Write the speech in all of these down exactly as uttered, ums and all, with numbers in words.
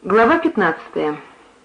Глава пятнадцатая.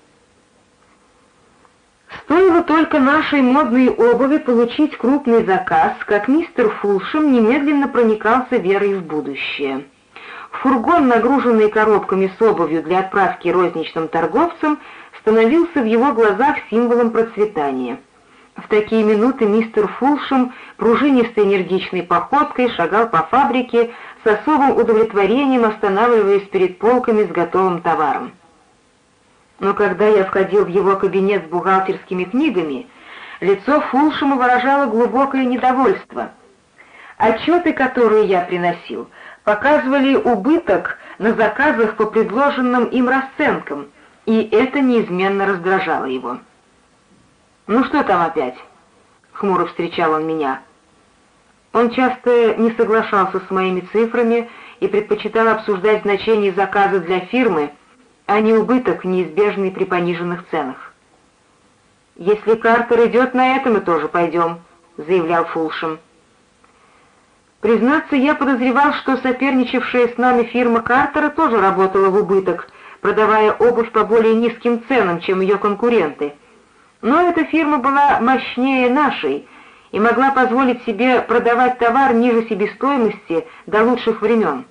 Стоило только нашей модной обуви получить крупный заказ, как мистер Фулшем немедленно проникался верой в будущее. Фургон, нагруженный коробками с обувью для отправки розничным торговцам, становился в его глазах символом процветания. В такие минуты мистер Фулшем пружинистой энергичной походкой шагал по фабрике, с особым удовлетворением останавливаясь перед полками с готовым товаром. Но когда я входил в его кабинет с бухгалтерскими книгами, лицо Фулшема выражало глубокое недовольство. Отчеты, которые я приносил, показывали убыток на заказах по предложенным им расценкам, и это неизменно раздражало его. «Ну что там опять?» — хмуро встречал он меня. Он часто не соглашался с моими цифрами и предпочитал обсуждать значение заказа для фирмы, а не убыток, неизбежный при пониженных ценах. «Если Картер идет на это, мы тоже пойдем», — заявлял Фулшем. Признаться, я подозревал, что соперничавшая с нами фирма Картера тоже работала в убыток, продавая обувь по более низким ценам, чем ее конкуренты. Но эта фирма была мощнее нашей и могла позволить себе продавать товар ниже себестоимости до лучших времен.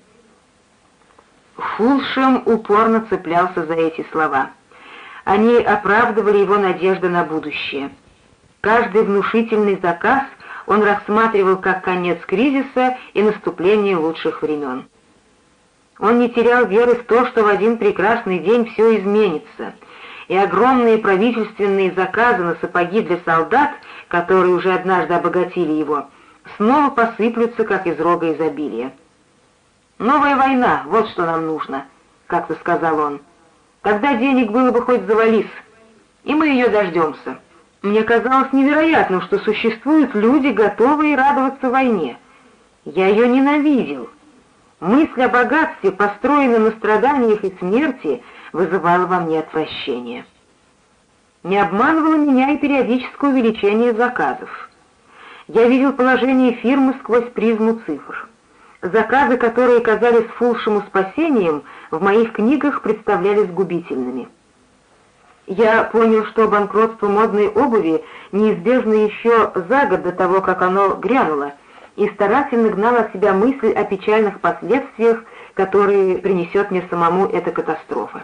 Фулшем упорно цеплялся за эти слова. Они оправдывали его надежды на будущее. Каждый внушительный заказ он рассматривал как конец кризиса и наступление лучших времен. Он не терял веры в то, что в один прекрасный день все изменится, и огромные правительственные заказы на сапоги для солдат, которые уже однажды обогатили его, снова посыплются, как из рога изобилия. «Новая война, вот что нам нужно», — как-то сказал он. «Тогда денег было бы хоть завались, и мы ее дождемся». Мне казалось невероятным, что существуют люди, готовые радоваться войне. Я ее ненавидел. Мысль о богатстве, построенном на страданиях и смерти, вызывала во мне отвращение. Не обманывало меня и периодическое увеличение заказов. Я видел положение фирмы сквозь призму цифр. Заказы, которые казались Фулшему спасением, в моих книгах представлялись губительными. Я понял, что банкротство модной обуви неизбежно еще за год до того, как оно грянуло, и старательно гнал от себя мысль о печальных последствиях, которые принесет мне самому эта катастрофа.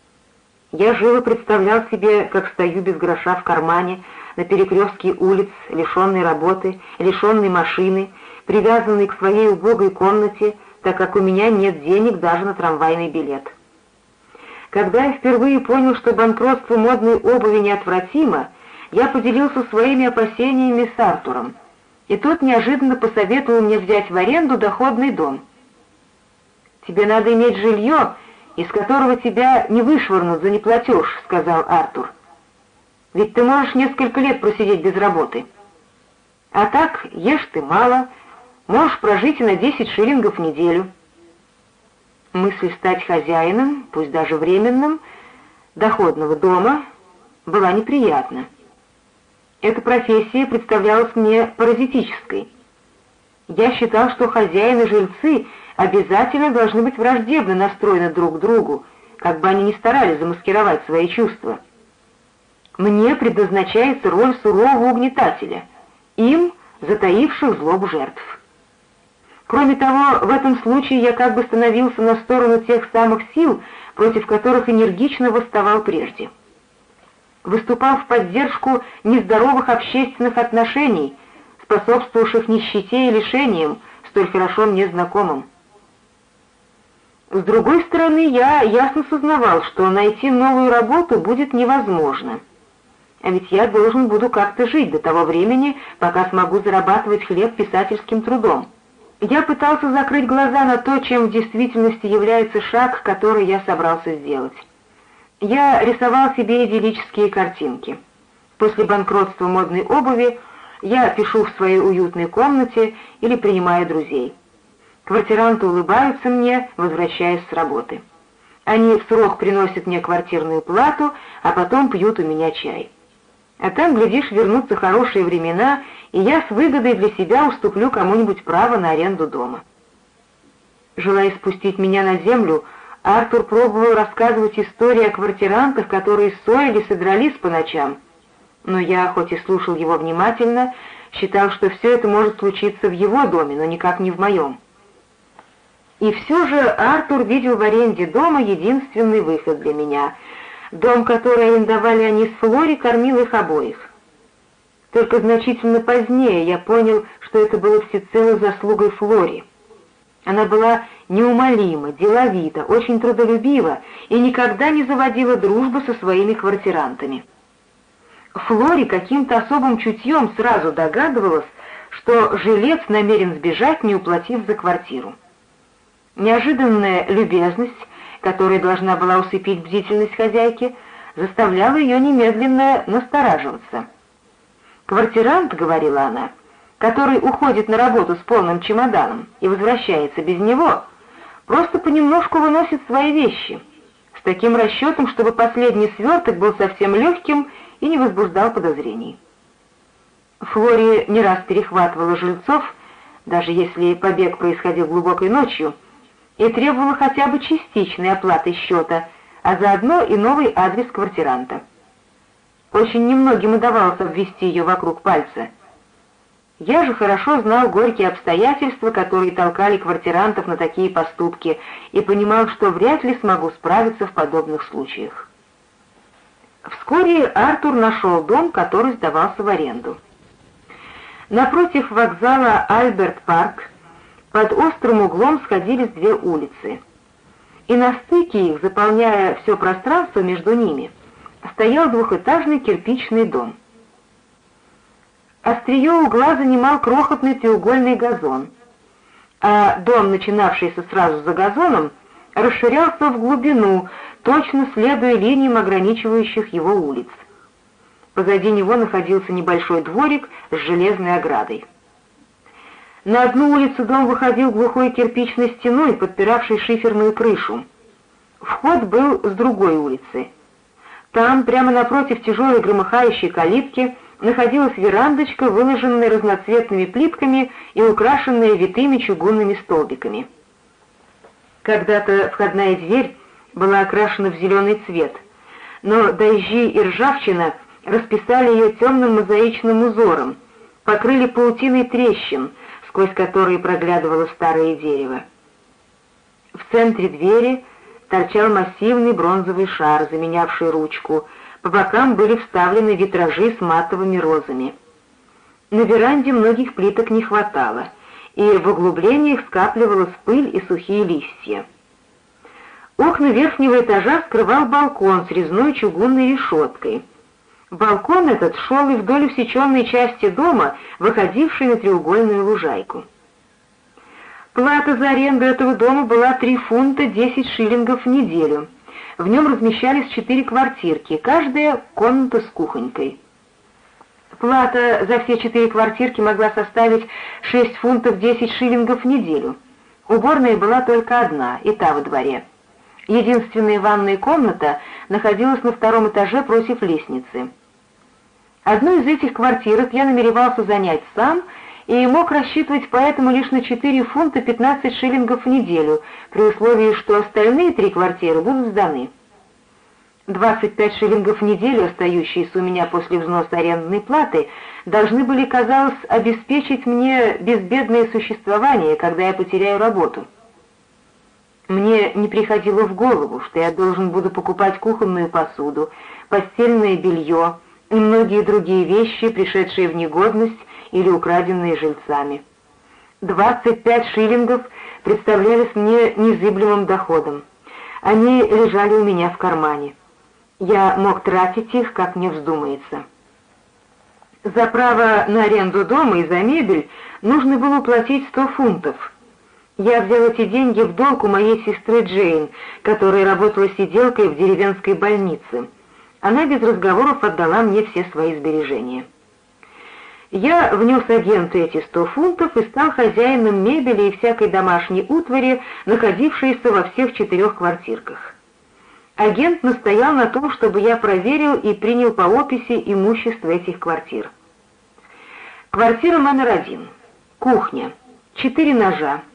Я живо представлял себе, как стою без гроша в кармане, на перекрестке улиц, лишенной работы, лишенной машины, привязанной к своей убогой комнате, так как у меня нет денег даже на трамвайный билет. Когда я впервые понял, что банкротство модной обуви неотвратимо, я поделился своими опасениями с Артуром, и тот неожиданно посоветовал мне взять в аренду доходный дом. «Тебе надо иметь жилье, из которого тебя не вышвырнут за неплатеж», — сказал Артур. «Ведь ты можешь несколько лет просидеть без работы. А так ешь ты мало, можешь прожить и на десять шиллингов в неделю». Мысль стать хозяином, пусть даже временным, доходного дома была неприятна. Эта профессия представлялась мне паразитической. Я считал, что хозяин и жильцы обязательно должны быть враждебно настроены друг к другу, как бы они ни старались замаскировать свои чувства. Мне предназначается роль сурового угнетателя, им — затаивших злобу жертв. Кроме того, в этом случае я как бы становился на сторону тех самых сил, против которых энергично восставал прежде. Выступал в поддержку нездоровых общественных отношений, способствовавших нищете и лишениям, столь хорошо мне знакомым. С другой стороны, я ясно сознавал, что найти новую работу будет невозможно. А ведь я должен буду как-то жить до того времени, пока смогу зарабатывать хлеб писательским трудом. Я пытался закрыть глаза на то, чем в действительности является шаг, который я собрался сделать. Я рисовал себе идиллические картинки. После банкротства модной обуви я пишу в своей уютной комнате или принимаю друзей. Квартиранты улыбаются мне, возвращаясь с работы. Они в срок приносят мне квартирную плату, а потом пьют у меня чай. А там, глядишь, вернутся хорошие времена, и я с выгодой для себя уступлю кому-нибудь право на аренду дома. Желая спустить меня на землю, Артур пробовал рассказывать истории о квартирантах, которые ссорились и дрались по ночам. Но я, хоть и слушал его внимательно, считал, что все это может случиться в его доме, но никак не в моем. И все же Артур видел в аренде дома единственный выход для меня. Дом, который арендовали они с Флори, кормил их обоих. Только значительно позднее я понял, что это было всецело заслугой Флори. Она была неумолима, деловита, очень трудолюбива и никогда не заводила дружбы со своими квартирантами. Флори каким-то особым чутьем сразу догадывалась, что жилец намерен сбежать, не уплатив за квартиру. Неожиданная любезность, которая должна была усыпить бдительность хозяйки, заставляла ее немедленно настораживаться. «Квартирант, — говорила она, — который уходит на работу с полным чемоданом и возвращается без него, просто понемножку выносит свои вещи, с таким расчетом, чтобы последний сверток был совсем легким и не возбуждал подозрений». Флори не раз перехватывала жильцов, даже если побег происходил глубокой ночью, и требовала хотя бы частичной оплаты счета, а заодно и новый адрес квартиранта. Очень немногим удавалось обвести ее вокруг пальца. Я же хорошо знал горькие обстоятельства, которые толкали квартирантов на такие поступки, и понимал, что вряд ли смогу справиться в подобных случаях. Вскоре Артур нашел дом, который сдавался в аренду. Напротив вокзала Альберт-парк под острым углом сходились две улицы, и на стыке их, заполняя все пространство между ними, стоял двухэтажный кирпичный дом. Острие угла занимал крохотный треугольный газон, а дом, начинавшийся сразу за газоном, расширялся в глубину, точно следуя линиям ограничивающих его улиц. Позади него находился небольшой дворик с железной оградой. На одну улицу дом выходил глухой кирпичной стеной, подпиравшей шиферную крышу. Вход был с другой улицы. Там, прямо напротив тяжелой громыхающей калитки, находилась верандочка, выложенная разноцветными плитками и украшенная витыми чугунными столбиками. Когда-то входная дверь была окрашена в зеленый цвет, но дожди и ржавчина расписали ее темным мозаичным узором, покрыли паутиной трещин, сквозь которые проглядывало старое дерево. В центре двери торчал массивный бронзовый шар, заменявший ручку. По бокам были вставлены витражи с матовыми розами. На веранде многих плиток не хватало, и в углублениях скапливалась пыль и сухие листья. Окна верхнего этажа скрывал балкон с резной чугунной решеткой. Балкон этот шел и вдоль усеченной части дома, выходившей на треугольную лужайку. Плата за аренду этого дома была три фунта десять шиллингов в неделю. В нем размещались четыре квартирки, каждая комната с кухонькой. Плата за все четыре квартирки могла составить шесть фунтов десять шиллингов в неделю. Уборная была только одна, и та во дворе. Единственная ванная комната находилась на втором этаже против лестницы. Одну из этих квартирок я намеревался занять сам и мог рассчитывать поэтому лишь на четыре фунта пятнадцать шиллингов в неделю, при условии, что остальные три квартиры будут сданы. двадцать пять шиллингов в неделю, остающиеся у меня после взноса арендной платы, должны были, казалось, обеспечить мне безбедное существование, когда я потеряю работу. Мне не приходило в голову, что я должен буду покупать кухонную посуду, постельное белье и многие другие вещи, пришедшие в негодность или украденные жильцами. двадцать пять шиллингов представлялись мне незыблемым доходом. Они лежали у меня в кармане. Я мог тратить их, как мне вздумается. За право на аренду дома и за мебель нужно было платить сто фунтов. Я взял эти деньги в долг у моей сестры Джейн, которая работала сиделкой в деревенской больнице. Она без разговоров отдала мне все свои сбережения. Я внес агенту эти сто фунтов и стал хозяином мебели и всякой домашней утвари, находившейся во всех четырех квартирках. Агент настоял на том, чтобы я проверил и принял по описи имущество этих квартир. Квартира номер один. Кухня. Четыре ножа.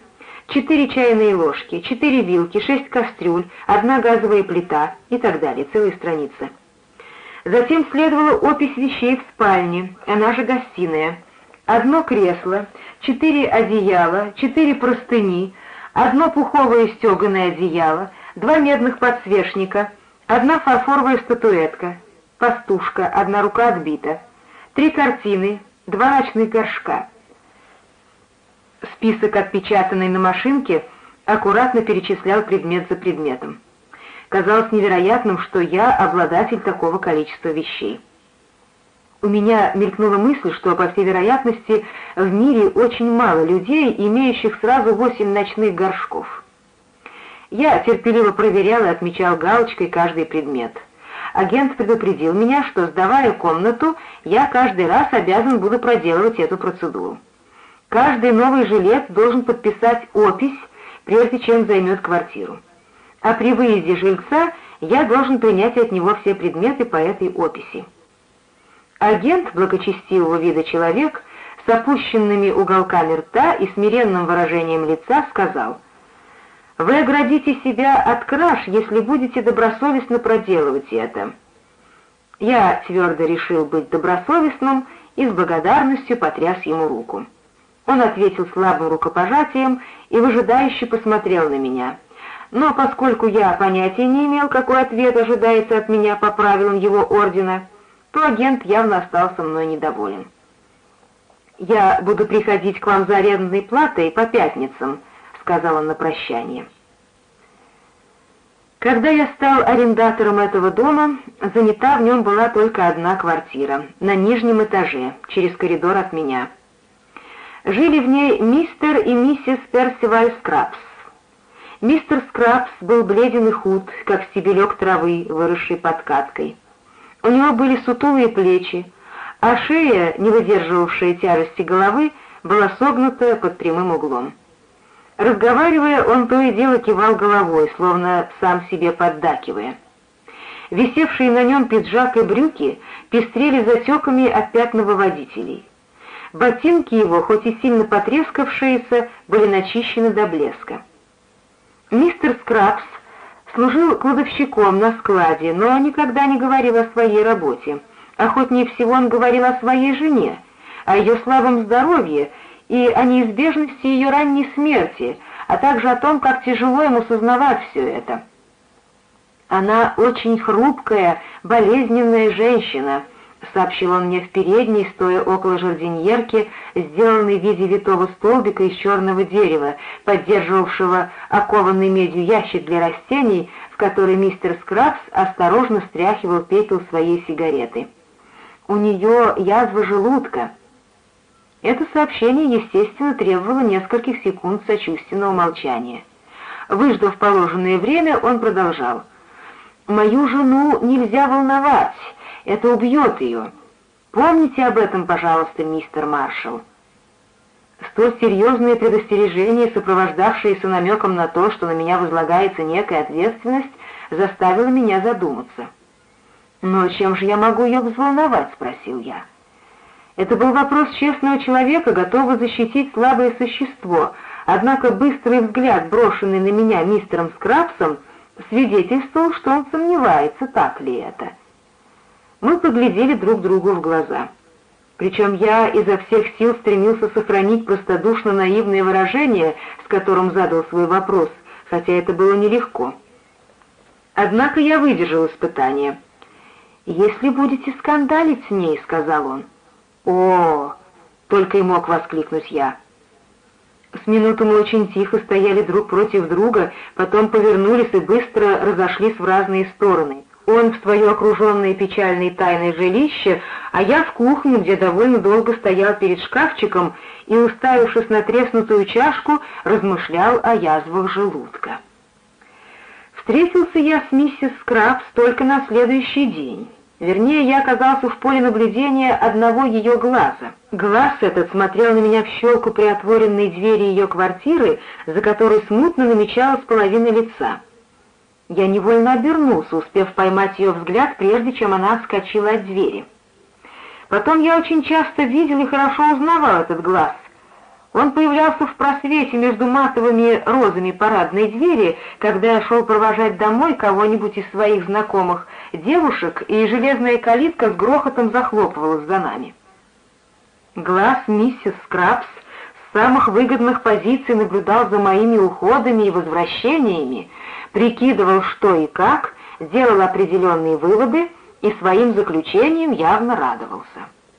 четыре чайные ложки, четыре вилки, шесть кастрюль, одна газовая плита и так далее, целая страница. Затем следовала опись вещей в спальне, она же гостиная. Одно кресло, четыре одеяла, четыре простыни, одно пуховое стеганое одеяло, два медных подсвечника, одна фарфоровая статуэтка, пастушка, одна рука отбита, три картины, два ночных горшка. Список, отпечатанный на машинке, аккуратно перечислял предмет за предметом. Казалось невероятным, что я обладатель такого количества вещей. У меня мелькнула мысль, что, по всей вероятности, в мире очень мало людей, имеющих сразу восемь ночных горшков. Я терпеливо проверял и отмечал галочкой каждый предмет. Агент предупредил меня, что, сдавая комнату, я каждый раз обязан буду проделывать эту процедуру. Каждый новый жилец должен подписать опись, прежде чем займет квартиру. А при выезде жильца я должен принять от него все предметы по этой описи. Агент, благочестивого вида человек, с опущенными уголками рта и смиренным выражением лица сказал: «Вы оградите себя от краж, если будете добросовестно проделывать это». Я твердо решил быть добросовестным и с благодарностью потряс ему руку. Он ответил слабым рукопожатием и выжидающе посмотрел на меня. Но поскольку я понятия не имел, какой ответ ожидается от меня по правилам его ордена, то агент явно остался мной недоволен. «Я буду приходить к вам за арендной платой по пятницам», — сказал он на прощание. Когда я стал арендатором этого дома, занята в нем была только одна квартира, на нижнем этаже, через коридор от меня. Жили в ней мистер и миссис Персиваль Скрабс. Мистер Скрабс был бледен и худ, как стебелек травы, выросший под каткой. У него были сутулые плечи, а шея, не выдерживавшая тяжести головы, была согнута под прямым углом. Разговаривая, он то и дело кивал головой, словно сам себе поддакивая. Висевшие на нем пиджак и брюки пестрели затеками от пятновыводителей. Ботинки его, хоть и сильно потрескавшиеся, были начищены до блеска. Мистер Скрабс служил кладовщиком на складе, но никогда не говорил о своей работе. Охотнее всего он говорил о своей жене, о ее слабом здоровье и о неизбежности ее ранней смерти, а также о том, как тяжело ему сознавать все это. «Она очень хрупкая, болезненная женщина», — сообщил он мне в передней, стоя около жардиньерки, сделанной в виде витого столбика из черного дерева, поддерживавшего окованный медью ящик для растений, в который мистер Скрабс осторожно стряхивал пепел своей сигареты. «У нее язва желудка». Это сообщение, естественно, требовало нескольких секунд сочувственного молчания. Выждав положенное время, он продолжал: «Мою жену нельзя волновать. Это убьет ее. Помните об этом, пожалуйста, мистер Маршалл». Столь серьезные предостережения, сопровождавшиеся намеком на то, что на меня возлагается некая ответственность, заставило меня задуматься. «Но чем же я могу ее взволновать?» — спросил я. Это был вопрос честного человека, готового защитить слабое существо, однако быстрый взгляд, брошенный на меня мистером Скрабсом, свидетельствовал, что он сомневается, так ли это. Мы поглядели друг другу в глаза. Причем я изо всех сил стремился сохранить простодушно-наивное выражение, с которым задал свой вопрос, хотя это было нелегко. Однако я выдержал испытание. «Если будете скандалить с ней», — сказал он. «О!» — только и мог воскликнуть я. С минуту мы очень тихо стояли друг против друга, потом повернулись и быстро разошлись в разные стороны. Он в свое окруженное печальной тайной жилище, а я в кухню, где довольно долго стоял перед шкафчиком и, уставившись на треснутую чашку, размышлял о язвах желудка. Встретился я с миссис Скрабс только на следующий день. Вернее, я оказался в поле наблюдения одного ее глаза. Глаз этот смотрел на меня в щелку приотворенной двери ее квартиры, за которой смутно намечалась половина лица. Я невольно обернулся, успев поймать ее взгляд, прежде чем она отскочила от двери. Потом я очень часто видел и хорошо узнавал этот глаз. Он появлялся в просвете между матовыми розами парадной двери, когда я шел провожать домой кого-нибудь из своих знакомых девушек, и железная калитка с грохотом захлопывалась за нами. Глаз миссис Скрабс с самых выгодных позиций наблюдал за моими уходами и возвращениями, прикидывал, что и как, делал определенные выводы и своим заключением явно радовался.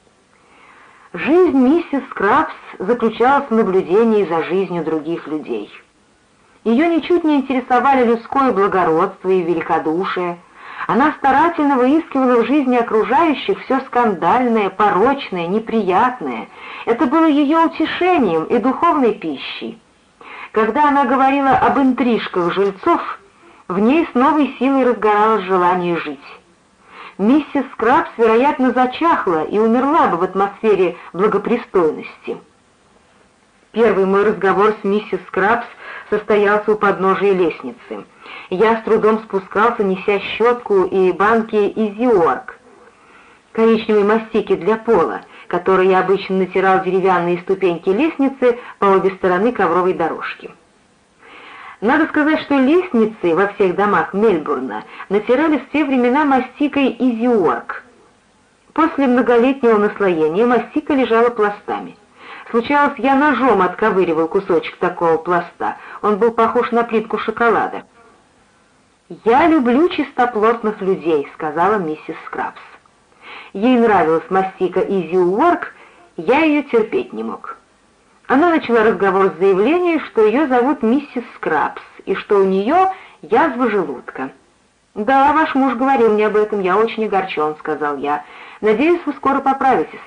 Жизнь миссис Скрабс заключалась в наблюдении за жизнью других людей. Ее ничуть не интересовали людское благородство и великодушие. Она старательно выискивала в жизни окружающих все скандальное, порочное, неприятное. Это было ее утешением и духовной пищей. Когда она говорила об интрижках жильцов, в ней с новой силой разгоралось желание жить. Миссис Скрабс, вероятно, зачахла и умерла бы в атмосфере благопристойности. Первый мой разговор с миссис Скрабс состоялся у подножия лестницы. Я с трудом спускался, неся щетку и банки изиорг, коричневой мастики для пола, которой я обычно натирал деревянные ступеньки лестницы по обе стороны ковровой дорожки. Надо сказать, что лестницы во всех домах Мельбурна натирались в те времена мастикой изиорг. После многолетнего наслоения мастика лежала пластами. Случалось, я ножом отковыривал кусочек такого пласта, он был похож на плитку шоколада. «Я люблю чистоплотных людей», — сказала миссис Скрабс. Ей нравилась мастика изиорг, я ее терпеть не мог. Она начала разговор с заявлением, что ее зовут миссис Скрабс, и что у нее язва желудка. «Да, ваш муж говорил мне об этом, я очень огорчен», — сказал я. «Надеюсь, вы скоро поправитесь».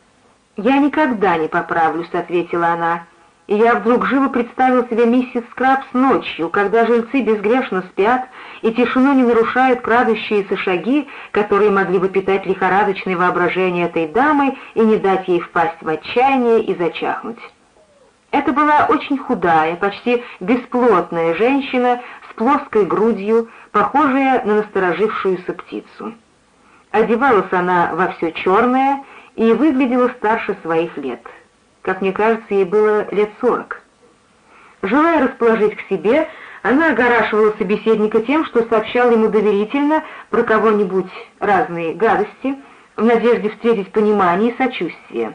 «Я никогда не поправлюсь», — ответила она. И я вдруг живо представил себе миссис Скрабс ночью, когда жильцы безгрешно спят, и тишину не нарушают крадущиеся шаги, которые могли бы питать лихорадочное воображение этой дамы и не дать ей впасть в отчаяние и зачахнуть. Это была очень худая, почти бесплотная женщина с плоской грудью, похожая на насторожившуюся птицу. Одевалась она во все черное и выглядела старше своих лет. Как мне кажется, ей было лет сорок. Желая расположить к себе, она огорашивала собеседника тем, что сообщала ему доверительно про кого-нибудь разные гадости, в надежде встретить понимание и сочувствие.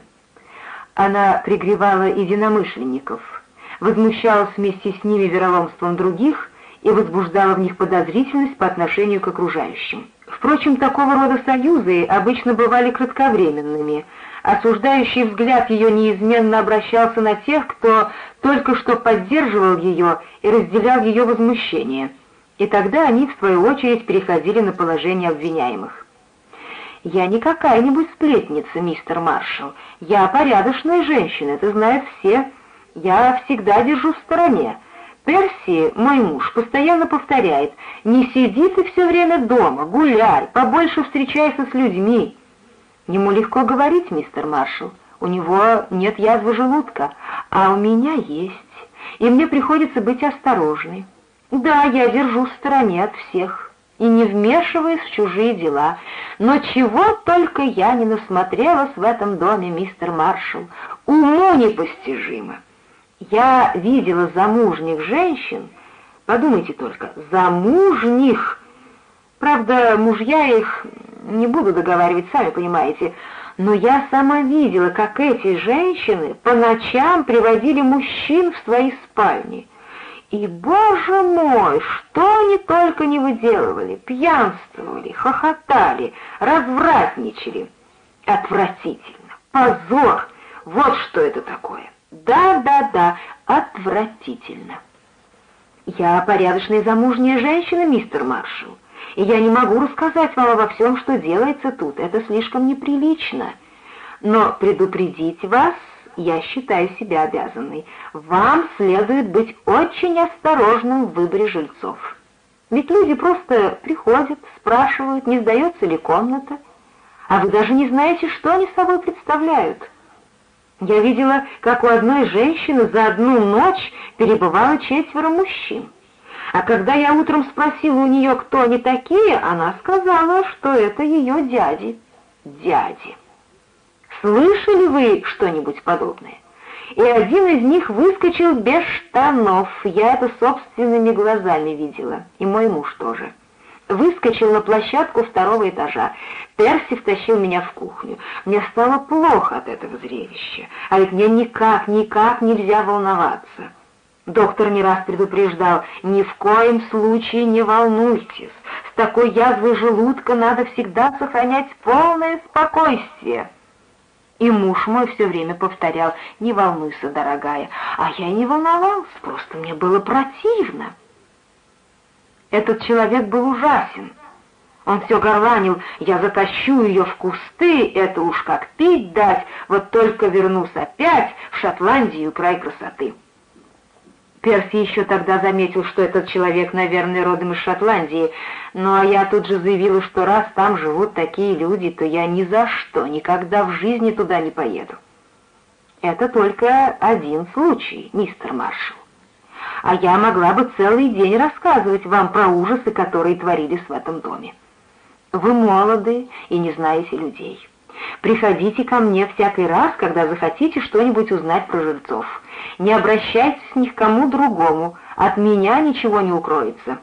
Она пригревала единомышленников, возмущалась вместе с ними вероломством других и возбуждала в них подозрительность по отношению к окружающим. Впрочем, такого рода союзы обычно бывали кратковременными. Осуждающий взгляд ее неизменно обращался на тех, кто только что поддерживал ее и разделял ее возмущение, и тогда они, в свою очередь, переходили на положение обвиняемых. «Я не какая-нибудь сплетница, мистер Маршалл. Я порядочная женщина, это знают все. Я всегда держу в стороне. Перси, мой муж, постоянно повторяет: не сиди ты все время дома, гуляй, побольше встречайся с людьми». Ему легко говорить, мистер Маршалл, у него нет язвы желудка, а у меня есть, и мне приходится быть осторожной. Да, я держу в стороне от всех и не вмешиваюсь в чужие дела, но чего только я не насмотрелась в этом доме, мистер Маршалл, уму непостижимо. Я видела замужних женщин, подумайте только, замужних. Правда, мужья их, не буду договаривать, сами понимаете, но я сама видела, как эти женщины по ночам приводили мужчин в свои спальни. И, боже мой, что они только не выделывали, пьянствовали, хохотали, развратничали. Отвратительно, позор, вот что это такое. Да-да-да, отвратительно. Я порядочная замужняя женщина, мистер Маршалл, и я не могу рассказать вам обо всем, что делается тут, это слишком неприлично. Но предупредить вас я считаю себя обязанной. Вам следует быть очень осторожным в выборе жильцов. Ведь люди просто приходят, спрашивают, не сдается ли комната, а вы даже не знаете, что они собой представляют. Я видела, как у одной женщины за одну ночь перебывало четверо мужчин. А когда я утром спросила у нее, кто они такие, она сказала, что это ее дяди. Дяди. Слышали вы что-нибудь подобное? и один из них выскочил без штанов. Я это собственными глазами видела, и мой муж тоже. Выскочил на площадку второго этажа. Перси втащил меня в кухню. Мне стало плохо от этого зрелища, а ведь мне никак, никак нельзя волноваться. Доктор не раз предупреждал: ни в коем случае не волнуйтесь, с такой язвой желудка надо всегда сохранять полное спокойствие. И муж мой все время повторял: не волнуйся, дорогая, а я не волновался, просто мне было противно. Этот человек был ужасен. Он все горланил: я затащу ее в кусты, это уж как пить дать, вот только вернусь опять в Шотландию, край красоты. Перси еще тогда заметил, что этот человек, наверное, родом из Шотландии, ну а я тут же заявила, что раз там живут такие люди, то я ни за что, никогда в жизни туда не поеду. Это только один случай, мистер Маршалл. А я могла бы целый день рассказывать вам про ужасы, которые творились в этом доме. Вы молоды и не знаете людей. Приходите ко мне всякий раз, когда захотите что-нибудь узнать про жильцов. Не обращайтесь ни к кому другому, от меня ничего не укроется.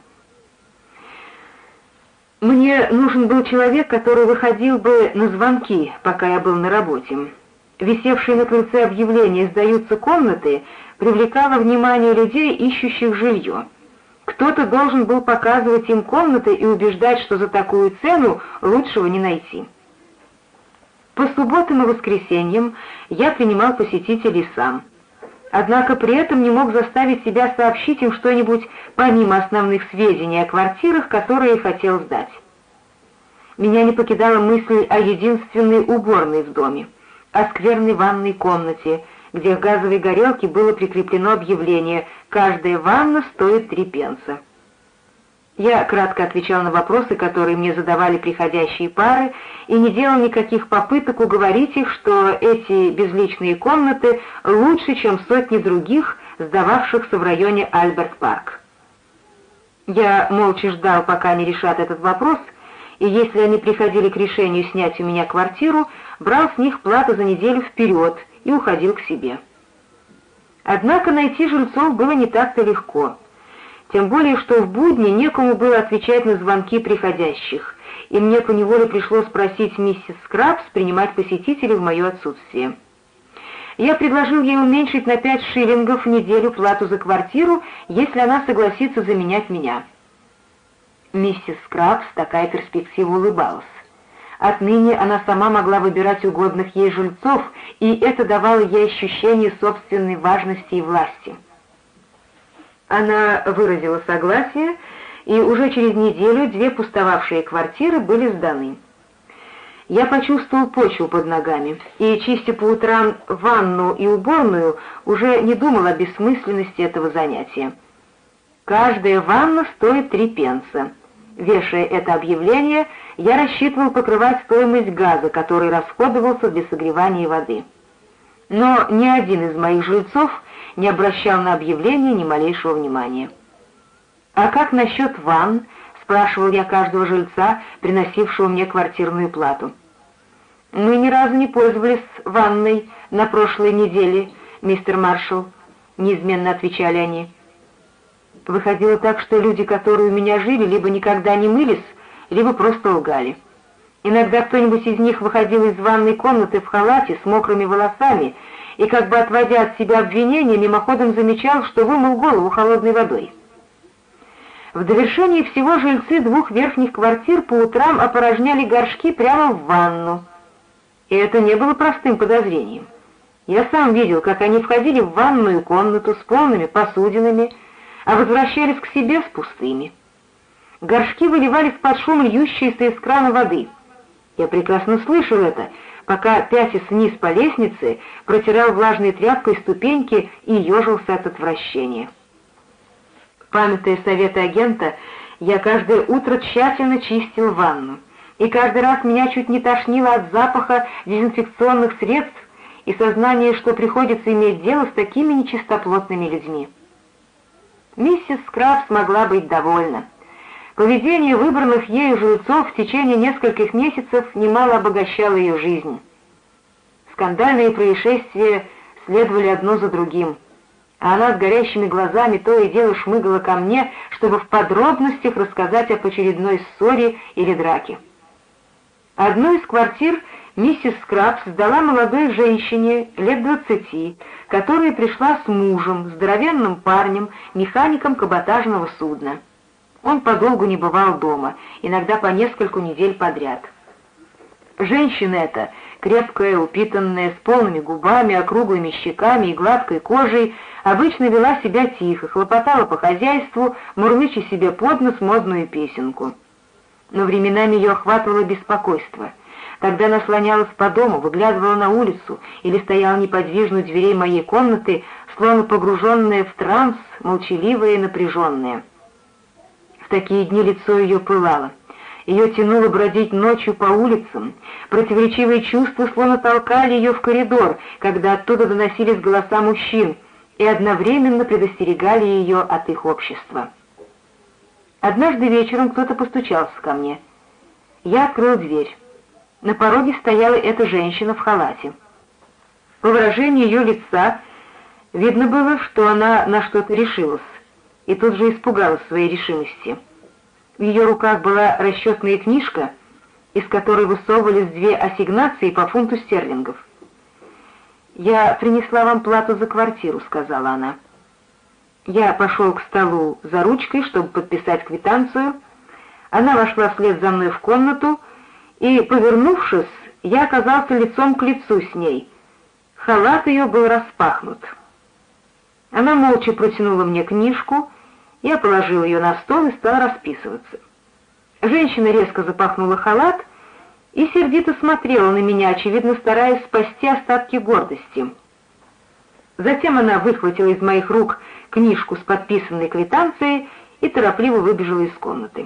Мне нужен был человек, который выходил бы на звонки, пока я был на работе. Висевшие на крыльце объявления «Сдаются комнаты» привлекало внимание людей, ищущих жилье. Кто-то должен был показывать им комнаты и убеждать, что за такую цену лучшего не найти. По субботам и воскресеньям я принимал посетителей сам. Однако при этом не мог заставить себя сообщить им что-нибудь помимо основных сведений о квартирах, которые хотел сдать. Меня не покидала мысль о единственной уборной в доме, о скверной ванной комнате, где к газовой горелке было прикреплено объявление «Каждая ванна стоит три пенса». Я кратко отвечал на вопросы, которые мне задавали приходящие пары, и не делал никаких попыток уговорить их, что эти безличные комнаты лучше, чем сотни других, сдававшихся в районе Альберт-парк. Я молча ждал, пока они решат этот вопрос, и если они приходили к решению снять у меня квартиру, брал с них плату за неделю вперед и уходил к себе. Однако найти жильцов было не так-то легко. Тем более, что в будни некому было отвечать на звонки приходящих, и мне поневоле пришлось просить миссис Скрабс принимать посетителей в мое отсутствие. Я предложил ей уменьшить на пять шиллингов в неделю плату за квартиру, если она согласится заменять меня. Миссис Скрабс такая перспектива улыбалась. Отныне она сама могла выбирать угодных ей жильцов, и это давало ей ощущение собственной важности и власти. Она выразила согласие, и уже через неделю две пустовавшие квартиры были сданы. Я почувствовал почву под ногами, и, чистя по утрам ванну и уборную, уже не думал о бессмысленности этого занятия. Каждая ванна стоит три пенса. Вешая это объявление, я рассчитывал покрывать стоимость газа, который расходовался для согревания воды. Но ни один из моих жильцов не обращал на объявление ни малейшего внимания. «А как насчет ванн?» — спрашивал я каждого жильца, приносившего мне квартирную плату. «Мы ни разу не пользовались ванной на прошлой неделе, мистер Маршалл», — неизменно отвечали они. Выходило так, что люди, которые у меня жили, либо никогда не мылись, либо просто лгали. Иногда кто-нибудь из них выходил из ванной комнаты в халате с мокрыми волосами и, как бы отводя от себя обвинения, мимоходом замечал, что вымыл голову холодной водой. В довершении всего жильцы двух верхних квартир по утрам опорожняли горшки прямо в ванну. И это не было простым подозрением. Я сам видел, как они входили в ванную комнату с полными посудинами, а возвращались к себе с пустыми. Горшки выливались под шум льющейся из крана воды. Я прекрасно слышал это, пока, пятясь вниз по лестнице, протирал влажной тряпкой ступеньки и ежился от отвращения. Памятуя советы агента, я каждое утро тщательно чистил ванну, и каждый раз меня чуть не тошнило от запаха дезинфекционных средств и сознания, что приходится иметь дело с такими нечистоплотными людьми. Миссис Скрабс могла быть довольна. Поведение выбранных ею жильцов в течение нескольких месяцев немало обогащало ее жизнь. Скандальные происшествия следовали одно за другим, а она с горящими глазами то и дело шмыгала ко мне, чтобы в подробностях рассказать об очередной ссоре или драке. Одну из квартир миссис Скрабс сдала молодой женщине лет двадцати, которая пришла с мужем, здоровенным парнем, механиком каботажного судна. Он подолгу не бывал дома, иногда по нескольку недель подряд. Женщина эта, крепкая, упитанная, с полными губами, округлыми щеками и гладкой кожей, обычно вела себя тихо, хлопотала по хозяйству, мурлыча себе под нос модную песенку. Но временами ее охватывало беспокойство. Тогда она слонялась по дому, выглядывала на улицу или стояла неподвижно у дверей моей комнаты, словно погруженная в транс, молчаливая и напряженная. В такие дни лицо ее пылало. Ее тянуло бродить ночью по улицам, противоречивые чувства словно толкали ее в коридор, когда оттуда доносились голоса мужчин, и одновременно предостерегали ее от их общества. Однажды вечером кто-то постучался ко мне. Я открыл дверь. На пороге стояла эта женщина в халате. По выражению ее лица видно было, что она на что-то решилась, и тут же испугалась своей решимости. В ее руках была расчетная книжка, из которой высовывались две ассигнации по фунту стерлингов. «Я принесла вам плату за квартиру», — сказала она. Я пошел к столу за ручкой, чтобы подписать квитанцию. Она вошла вслед за мной в комнату, и, повернувшись, я оказался лицом к лицу с ней. Халат ее был распахнут. Она молча протянула мне книжку, я положил ее на стол и стал расписываться. Женщина резко запахнула халат и сердито смотрела на меня, очевидно стараясь спасти остатки гордости. Затем она выхватила из моих рук книжку с подписанной квитанцией и торопливо выбежала из комнаты.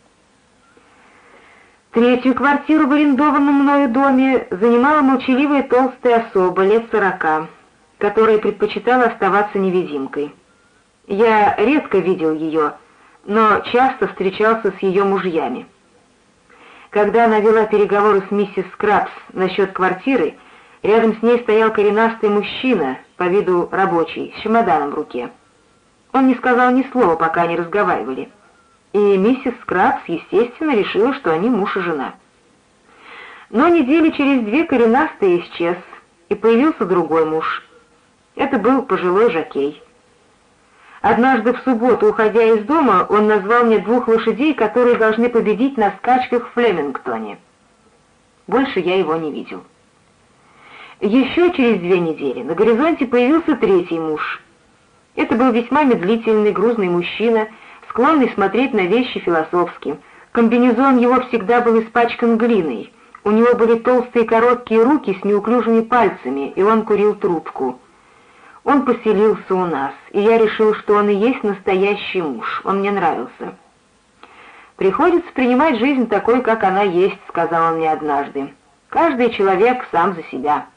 Третью квартиру в арендованном мною доме занимала молчаливая толстая особа лет сорока, которая предпочитала оставаться невидимкой. Я редко видел ее, но часто встречался с ее мужьями. Когда она вела переговоры с миссис Скрабс насчет квартиры, рядом с ней стоял коренастый мужчина, по виду рабочий, с чемоданом в руке. Он не сказал ни слова, пока они разговаривали, и миссис Скрабс, естественно, решила, что они муж и жена. Но недели через две коренастый исчез, и появился другой муж. Это был пожилой жокей. Однажды в субботу, уходя из дома, он назвал мне двух лошадей, которые должны победить на скачках в Флемингтоне. Больше я его не видел. Еще через две недели на горизонте появился третий муж. Это был весьма медлительный, грузный мужчина, склонный смотреть на вещи философски. Комбинезон его всегда был испачкан глиной. У него были толстые короткие руки с неуклюжими пальцами, и он курил трубку. Он поселился у нас, и я решил, что он и есть настоящий муж. Он мне нравился. «Приходится принимать жизнь такой, как она есть», — сказал он мне однажды. «Каждый человек сам за себя».